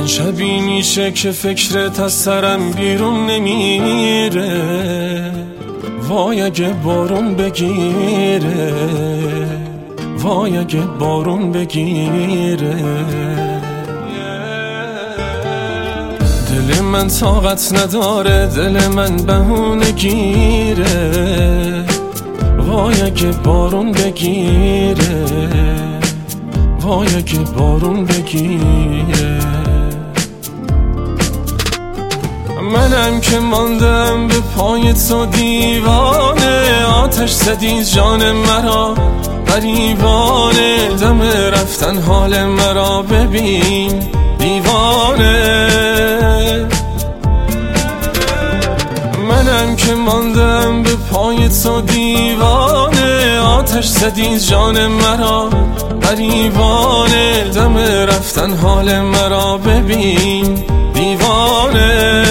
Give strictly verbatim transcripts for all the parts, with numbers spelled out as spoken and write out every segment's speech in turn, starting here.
شبی میشه که فکرت از سرم بیرون نمیره، وای اگه بارون بگیره، وای اگه بارون بگیره. دل من طاقت نداره، دل من بهونه گیره، وای اگه بارون بگیره، وای اگه بارون بگیره. منم که ماندم به پای تو دیوانه، آتش زدی جان مرا غریبانه، دم رفتن حال مرا ببین دیوانه. منم که ماندم به پای تو دیوانه، آتش زدی جان مرا غریبانه، دم رفتن حال مرا ببین دیوانه.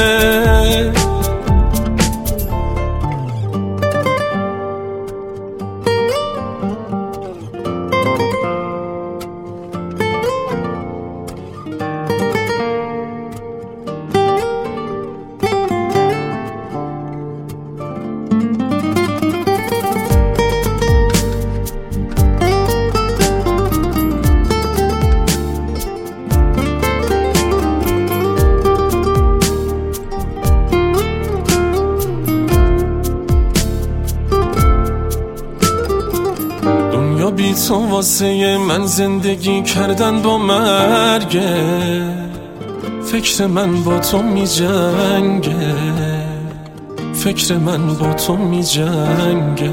بی تو واسه من زندگی کردن با مرگه، فکر من با تو می جنگه، فکر من با تو می جنگه.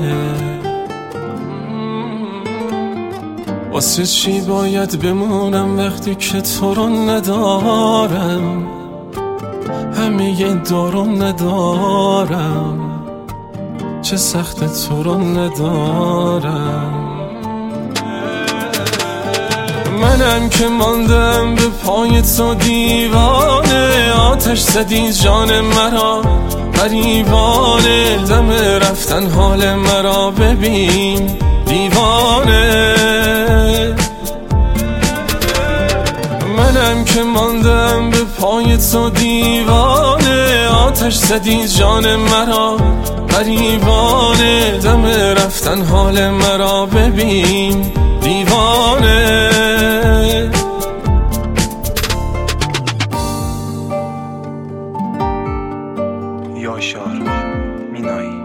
واسه چی باید بمونم وقتی که تو رو ندارم، همه دارم ندارم، چه سخت تو رو ندارم. منم که ماندم به پای تو دیوانه، آتش زدی جان مرا غریبانه، دم رفتن حال مرا ببین دیوانه. منم که ماندم به پای تو دیوانه، آتش زدی جان مرا غریبانه، دم رفتن حال مرا ببین دیوانه. یاشار مینایی